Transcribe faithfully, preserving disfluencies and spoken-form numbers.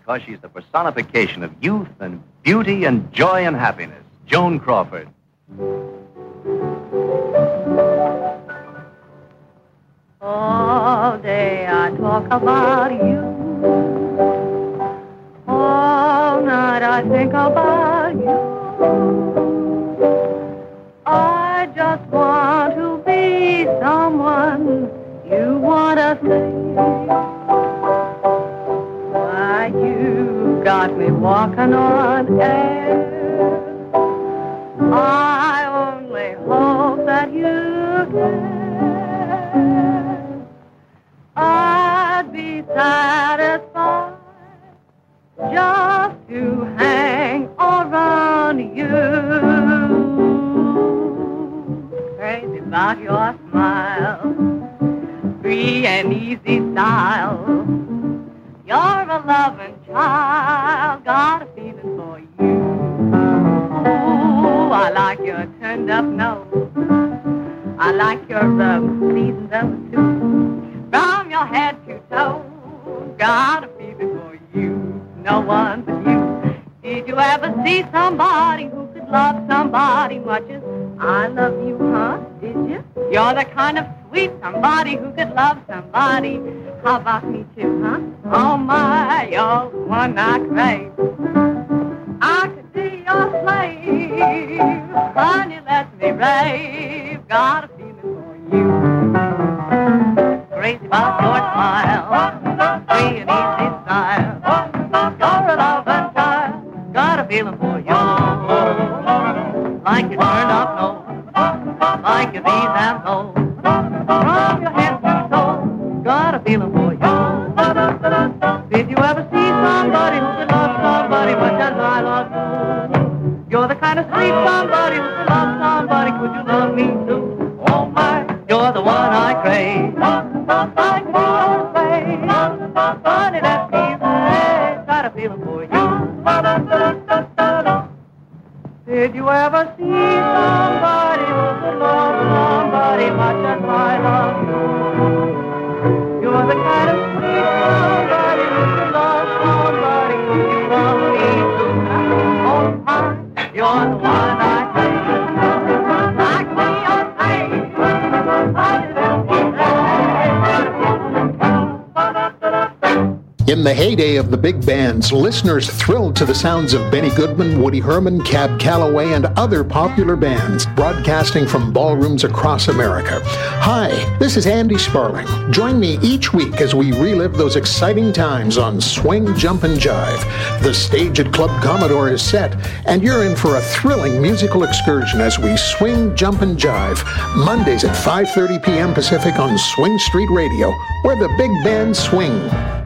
because she's the personification of youth and beauty and joy and happiness. Joan Crawford. All day I talk about you. All night I think about you. I just want to be someone you want to see. Why, you got me walking on air. I only hope that you can. I'd be satisfied just to hang around you. Crazy about your smile, free and easy style. You're a loving child, got a feeling for you. Ooh, I like your turned up nose. I like your um, seasoned nose too. From your head to toe, got a feeling for you. No one but you. Did you ever see somebody who could love somebody much as I love you, huh? Did you? You're the kind of sweet somebody who could love somebody. How about me too, huh? Oh my, you're the one I crave. I could be your slave. Honey, let me rave. Got a feeling for you. Crazy about your smile. Free and easy style. You're a loving child. Got a feeling for you. Like you turned up nose. Like you these and those. From your head to toe. Got a feeling for you. Did you ever see somebody who could love somebody much as I love you? You're the kind of sweet somebody who could love somebody. Could you love me too? Oh my, you're the one I crave. I could be your slave. Honey, let me rave. Got a feeling for you. Did you ever see somebody who could love somebody much as I love you? You're the kind of sweet somebody who could love somebody. Could you love me too? Oh my, you're the one I crave. I could be your slave. Honey, let me rave. In the heyday of the big bands, listeners thrilled to the sounds of Benny Goodman, Woody Herman, Cab Calloway, and other popular bands broadcasting from ballrooms across America. Hi, this is Andy Sparling. Join me each week as we relive those exciting times on Swing, Jump, and Jive. The stage at Club Commodore is set, and you're in for a thrilling musical excursion as we swing, jump, and jive. Mondays at five thirty p.m. Pacific on Swing Street Radio, where the big bands swing.